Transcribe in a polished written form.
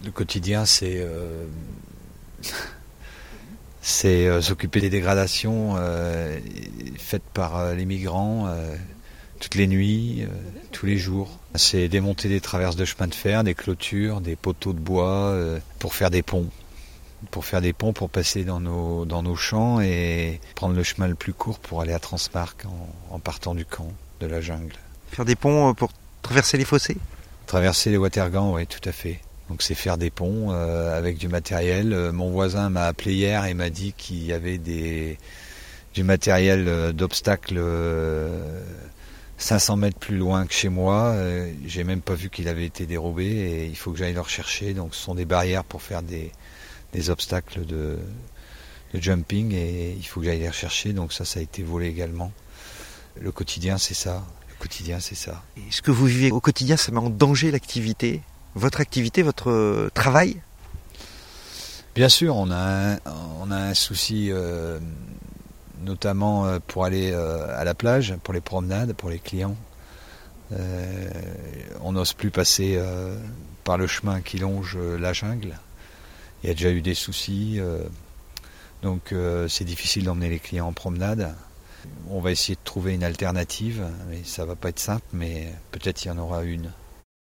Le quotidien, c'est s'occuper des dégradations faites par les migrants toutes les nuits, tous les jours. C'est démonter des traverses de chemin de fer, des clôtures, des poteaux de bois pour faire des ponts. Pour passer dans nos champs et prendre le chemin le plus court pour aller à Transmarc en partant du camp, de la jungle. Faire des ponts pour traverser les fossés ? Traverser les Watergans, oui, tout à fait. Donc c'est faire des ponts avec du matériel. Mon voisin m'a appelé hier et m'a dit qu'il y avait du matériel d'obstacle 500 mètres plus loin que chez moi. J'ai même pas vu qu'il avait été dérobé et il faut que j'aille le rechercher. Donc ce sont des barrières pour faire des obstacles de jumping et il faut que j'aille les rechercher. Donc ça a été volé également. Le quotidien, c'est ça. Et ce que vous vivez au quotidien, ça met en danger l'activité, votre travail ? Bien sûr, on a un souci, notamment pour aller à la plage, pour les promenades, pour les clients. On n'ose plus passer par le chemin qui longe la jungle. Il y a déjà eu des soucis, donc c'est difficile d'emmener les clients en promenade. On va essayer de trouver une alternative, mais ça va pas être simple, mais peut-être il y en aura une.